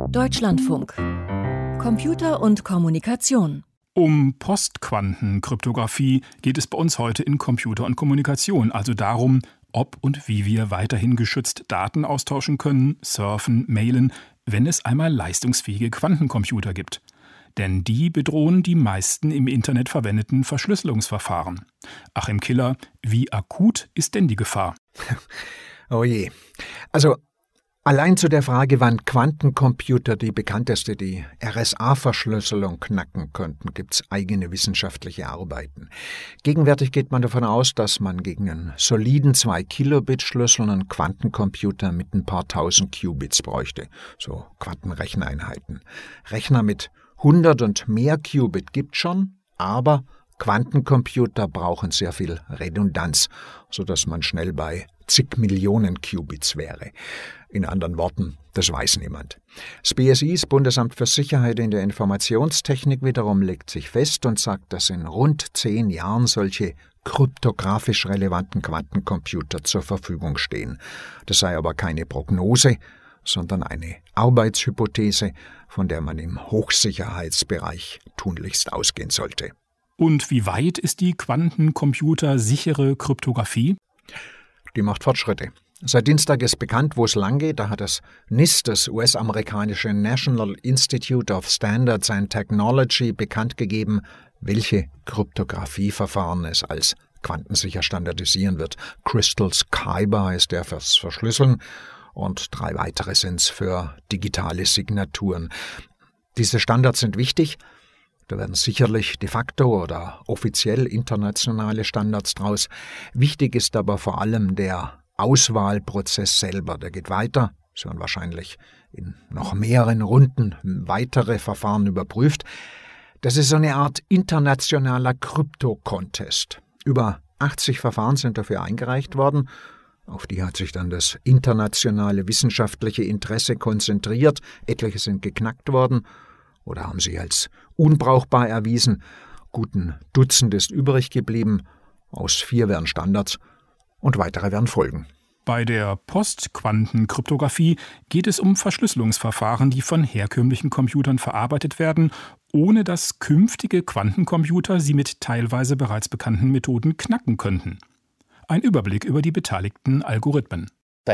Deutschlandfunk. Computer und Kommunikation. Um Postquantenkryptographie geht es bei uns heute in Computer und Kommunikation, also darum, ob und wie wir weiterhin geschützt Daten austauschen können, surfen, mailen, wenn es einmal leistungsfähige Quantencomputer gibt. Denn die bedrohen die meisten im Internet verwendeten Verschlüsselungsverfahren. Achim Killer, wie akut ist denn die Gefahr? Oh je. Also allein zu der Frage, wann Quantencomputer die bekannteste, die RSA-Verschlüsselung knacken könnten, gibt es eigene wissenschaftliche Arbeiten. Gegenwärtig geht man davon aus, dass man gegen einen soliden 2-Kilobit-Schlüssel einen Quantencomputer mit ein paar tausend Qubits bräuchte, so Quantenrecheneinheiten. Rechner mit 100 und mehr Qubit gibt schon, aber Quantencomputer brauchen sehr viel Redundanz, sodass man schnell bei zig Millionen Qubits wäre. In anderen Worten, das weiß niemand. Das BSI, das Bundesamt für Sicherheit in der Informationstechnik, wiederum legt sich fest und sagt, dass in rund 10 Jahren solche kryptografisch relevanten Quantencomputer zur Verfügung stehen. Das sei aber keine Prognose, sondern eine Arbeitshypothese, von der man im Hochsicherheitsbereich tunlichst ausgehen sollte. Und wie weit ist die quantencomputersichere Kryptographie? Die macht Fortschritte. Seit Dienstag ist bekannt, wo es lang geht. Da hat das NIST, das US-amerikanische National Institute of Standards and Technology, bekannt gegeben, welche Kryptografieverfahren es als quantensicher standardisieren wird. Crystal Kyber ist der fürs Verschlüsseln und 3 weitere sind es für digitale Signaturen. Diese Standards sind wichtig. Da werden sicherlich de facto oder offiziell internationale Standards draus. Wichtig ist aber vor allem der Auswahlprozess selber. Der geht weiter. Es werden wahrscheinlich in noch mehreren Runden weitere Verfahren überprüft. Das ist so eine Art internationaler Krypto-Contest. Über 80 Verfahren sind dafür eingereicht worden. Auf die hat sich dann das internationale wissenschaftliche Interesse konzentriert. Etliche sind geknackt worden oder haben sich als unbrauchbar erwiesen. Guten Dutzend ist übrig geblieben. Aus 4 werden Standards und weitere werden folgen. Bei der Postquantenkryptographie geht es um Verschlüsselungsverfahren, die von herkömmlichen Computern verarbeitet werden, ohne dass künftige Quantencomputer sie mit teilweise bereits bekannten Methoden knacken könnten. Ein Überblick über die beteiligten Algorithmen.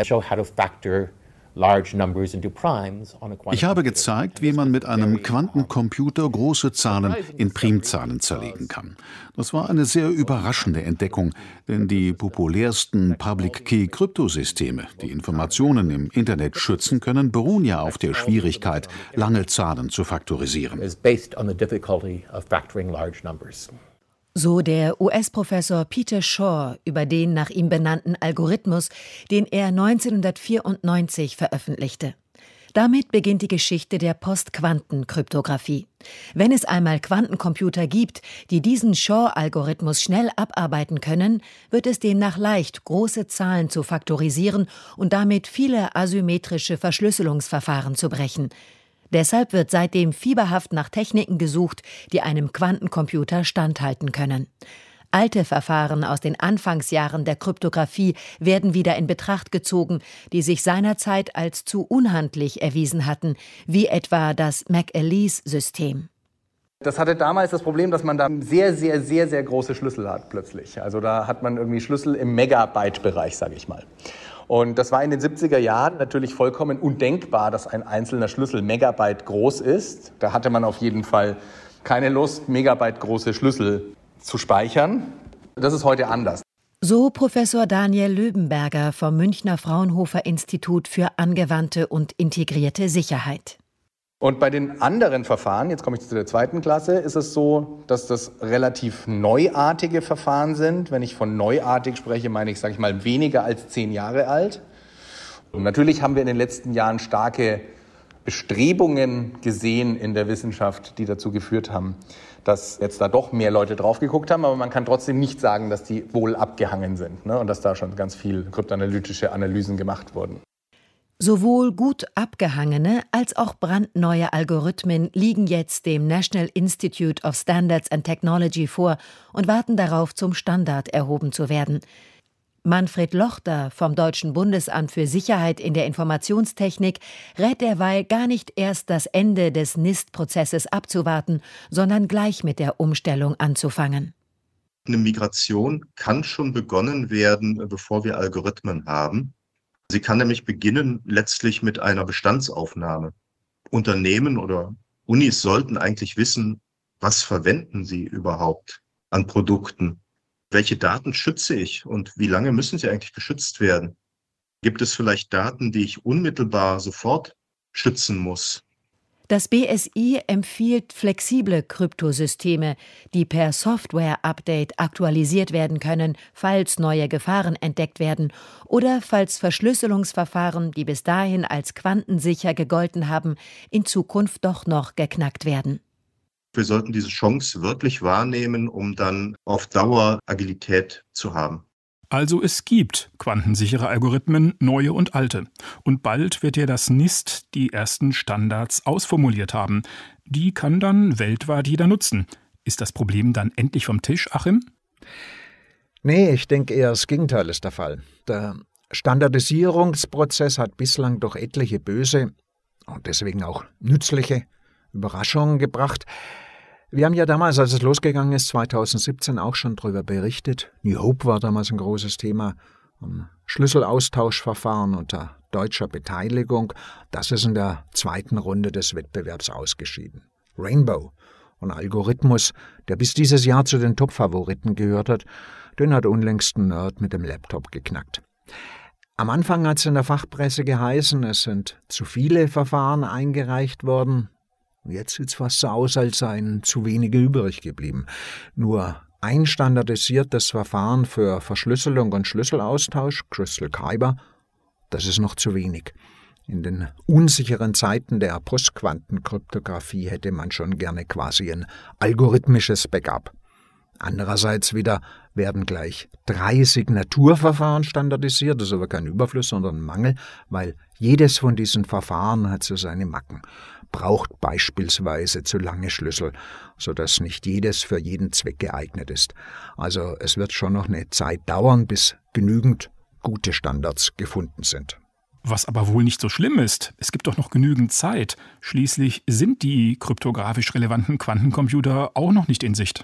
Ich habe gezeigt, wie man mit einem Quantencomputer große Zahlen in Primzahlen zerlegen kann. Das war eine sehr überraschende Entdeckung, denn die populärsten Public-Key-Kryptosysteme, die Informationen im Internet schützen können, beruhen ja auf der Schwierigkeit, lange Zahlen zu faktorisieren. So der US-Professor Peter Shor über den nach ihm benannten Algorithmus, den er 1994 veröffentlichte. Damit beginnt die Geschichte der Postquantenkryptographie. Wenn es einmal Quantencomputer gibt, die diesen Shor-Algorithmus schnell abarbeiten können, wird es demnach leicht, große Zahlen zu faktorisieren und damit viele asymmetrische Verschlüsselungsverfahren zu brechen. Deshalb wird seitdem fieberhaft nach Techniken gesucht, die einem Quantencomputer standhalten können. Alte Verfahren aus den Anfangsjahren der Kryptographie werden wieder in Betracht gezogen, die sich seinerzeit als zu unhandlich erwiesen hatten, wie etwa das McAleese-System. Das hatte damals das Problem, dass man da sehr große Schlüssel hat plötzlich. Also da hat man irgendwie Schlüssel im Megabyte-Bereich, sage ich mal. Und das war in den 70er Jahren natürlich vollkommen undenkbar, dass ein einzelner Schlüssel Megabyte groß ist. Da hatte man auf jeden Fall keine Lust, Megabyte große Schlüssel zu speichern. Das ist heute anders. So Professor Daniel Löbenberger vom Münchner Fraunhofer Institut für angewandte und integrierte Sicherheit. Und bei den anderen Verfahren, jetzt komme ich zu der 2. Klasse, ist es so, dass das relativ neuartige Verfahren sind. Wenn ich von neuartig spreche, meine ich, sage ich mal, weniger als 10 Jahre alt. Und natürlich haben wir in den letzten Jahren starke Bestrebungen gesehen in der Wissenschaft, die dazu geführt haben, dass jetzt da doch mehr Leute drauf geguckt haben. Aber man kann trotzdem nicht sagen, dass die wohl abgehangen sind, ne? Und dass da schon ganz viel kryptoanalytische Analysen gemacht wurden. Sowohl gut abgehangene als auch brandneue Algorithmen liegen jetzt dem National Institute of Standards and Technology vor und warten darauf, zum Standard erhoben zu werden. Manfred Lochter vom Deutschen Bundesamt für Sicherheit in der Informationstechnik rät derweil gar nicht erst das Ende des NIST-Prozesses abzuwarten, sondern gleich mit der Umstellung anzufangen. Eine Migration kann schon begonnen werden, bevor wir Algorithmen haben. Sie kann nämlich beginnen letztlich mit einer Bestandsaufnahme. Unternehmen oder Unis sollten eigentlich wissen, was verwenden sie überhaupt an Produkten? Welche Daten schütze ich und wie lange müssen sie eigentlich geschützt werden? Gibt es vielleicht Daten, die ich unmittelbar sofort schützen muss? Das BSI empfiehlt flexible Kryptosysteme, die per Software-Update aktualisiert werden können, falls neue Gefahren entdeckt werden oder falls Verschlüsselungsverfahren, die bis dahin als quantensicher gegolten haben, in Zukunft doch noch geknackt werden. Wir sollten diese Chance wirklich wahrnehmen, um dann auf Dauer Agilität zu haben. Also es gibt quantensichere Algorithmen, neue und alte. Und bald wird ja das NIST die ersten Standards ausformuliert haben. Die kann dann weltweit jeder nutzen. Ist das Problem dann endlich vom Tisch, Achim? Nee, ich denke eher das Gegenteil ist der Fall. Der Standardisierungsprozess hat bislang doch etliche böse und deswegen auch nützliche Überraschungen gebracht. Wir haben ja damals, als es losgegangen ist, 2017 auch schon darüber berichtet. New Hope war damals ein großes Thema. Schlüsselaustauschverfahren unter deutscher Beteiligung. Das ist in der zweiten Runde des Wettbewerbs ausgeschieden. Rainbow, ein Algorithmus, der bis dieses Jahr zu den Top-Favoriten gehört hat, den hat unlängst ein Nerd mit dem Laptop geknackt. Am Anfang hat es in der Fachpresse geheißen, es sind zu viele Verfahren eingereicht worden. Jetzt sieht es fast so aus, als seien zu wenige übrig geblieben. Nur ein standardisiertes Verfahren für Verschlüsselung und Schlüsselaustausch, Crystal Kyber, das ist noch zu wenig. In den unsicheren Zeiten der Postquantenkryptographie hätte man schon gerne quasi ein algorithmisches Backup. Andererseits wieder werden gleich 3 Signaturverfahren standardisiert, das ist aber kein Überfluss, sondern ein Mangel, weil jedes von diesen Verfahren hat so seine Macken. Braucht beispielsweise zu lange Schlüssel, sodass nicht jedes für jeden Zweck geeignet ist. Also es wird schon noch eine Zeit dauern, bis genügend gute Standards gefunden sind. Was aber wohl nicht so schlimm ist, es gibt doch noch genügend Zeit. Schließlich sind die kryptografisch relevanten Quantencomputer auch noch nicht in Sicht.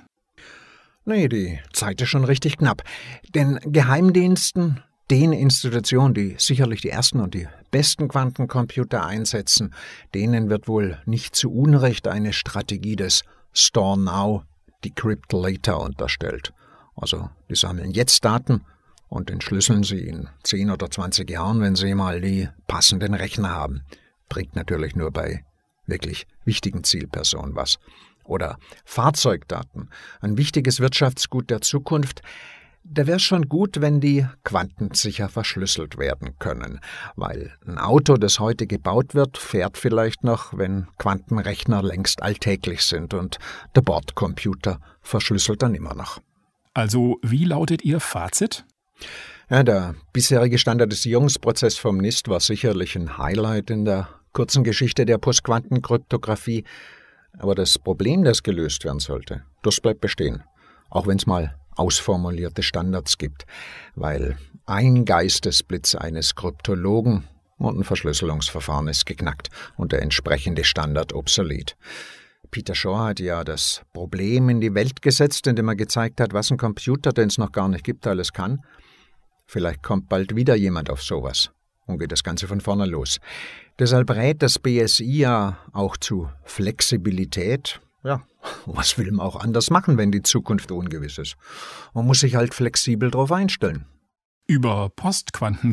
Nee, die Zeit ist schon richtig knapp. Den Geheimdiensten, den Institutionen, die sicherlich die ersten und die besten Quantencomputer einsetzen, denen wird wohl nicht zu Unrecht eine Strategie des Store Now, Decrypt Later unterstellt. Also die sammeln jetzt Daten und entschlüsseln sie in 10 oder 20 Jahren, wenn sie mal die passenden Rechner haben. Bringt natürlich nur bei wirklich wichtigen Zielpersonen was. Oder Fahrzeugdaten, ein wichtiges Wirtschaftsgut der Zukunft. Da wäre es schon gut, wenn die quantensicher verschlüsselt werden können, weil ein Auto, das heute gebaut wird, fährt vielleicht noch, wenn Quantenrechner längst alltäglich sind und der Bordcomputer verschlüsselt dann immer noch. Also, wie lautet Ihr Fazit? Ja, der bisherige Standardisierungsprozess vom NIST war sicherlich ein Highlight in der kurzen Geschichte der Postquantenkryptographie. Aber das Problem, das gelöst werden sollte, das bleibt bestehen. Auch wenn es mal ausformulierte Standards gibt. Weil ein Geistesblitz eines Kryptologen und ein Verschlüsselungsverfahren ist geknackt und der entsprechende Standard obsolet. Peter Shor hat ja das Problem in die Welt gesetzt, indem er gezeigt hat, was ein Computer, den es noch gar nicht gibt, alles kann. Vielleicht kommt bald wieder jemand auf sowas und geht das Ganze von vorne los. Deshalb rät das BSI ja auch zu Flexibilität. Ja, was will man auch anders machen, wenn die Zukunft ungewiss ist? Man muss sich halt flexibel darauf einstellen. Über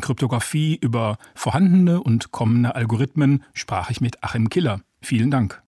Postquantenkryptographie, über vorhandene und kommende Algorithmen sprach ich mit Achim Killer. Vielen Dank.